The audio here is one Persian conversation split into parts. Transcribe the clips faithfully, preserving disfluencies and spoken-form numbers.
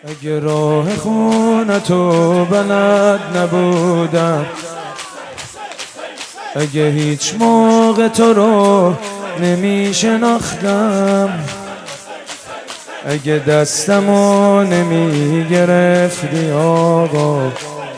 اگه راه خونه تو بلد نبودم، اگه هیچ موقع تو رو نمی شناختم، اگه دستمو نمی گرفتی آقا،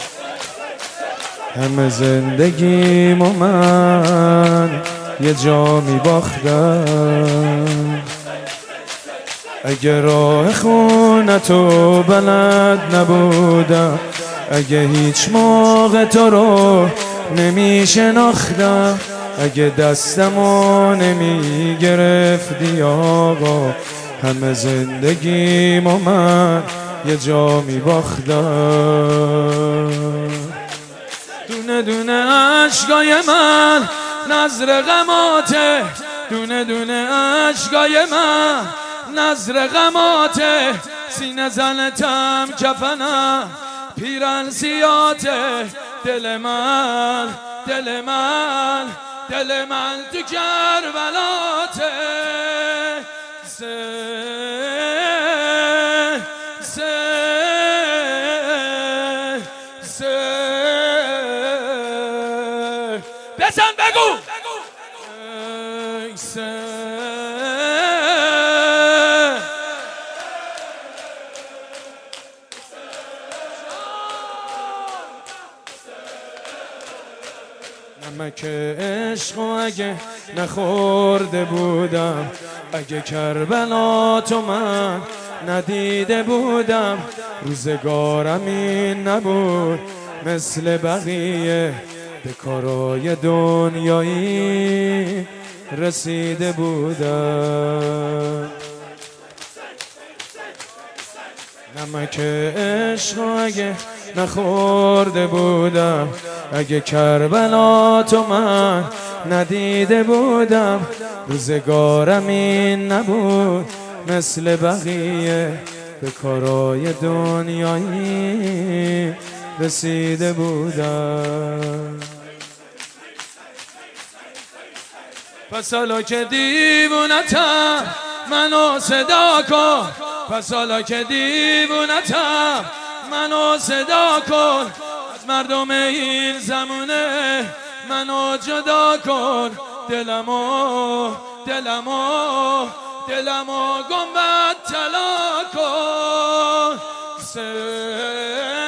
همه زندگیمو من یه جا می باختم. اگه راه خونه تو بلد نبودم، اگه هیچ موقع تو رو نمی شناختم، اگه دستمو نمی گرفتی آقا، همه زندگیمو من یه جا می باختم. دونه دونه عشقای من نظر غماته، دونه دونه عشقای من نظر غماته، سینه زنتم کفنم پیرن سیاته، دل من دل من دل من تو کربلاته. سه سه سه بزن بگو سه نمک عشق و اگه نخورده بودم، اگه کربلا تو من ندیده بودم، روزگارم این نبود مثل بقیه، به کارای دنیایی رسیده بودم. نمک عشق و اگه نخورده بودم، اگه کربلا تو من ندیده بودم، روزگارم این نبود مثل بقیه، به کارای دنیایی رسیده بودم. پس حالا که دیوونتم منو صدا کن، پس حالا که دیوونتم منو صدا کن، از مردم این زمونه منو جدا کن، دلمو دلمو دلمو گنبد طلا کن. سه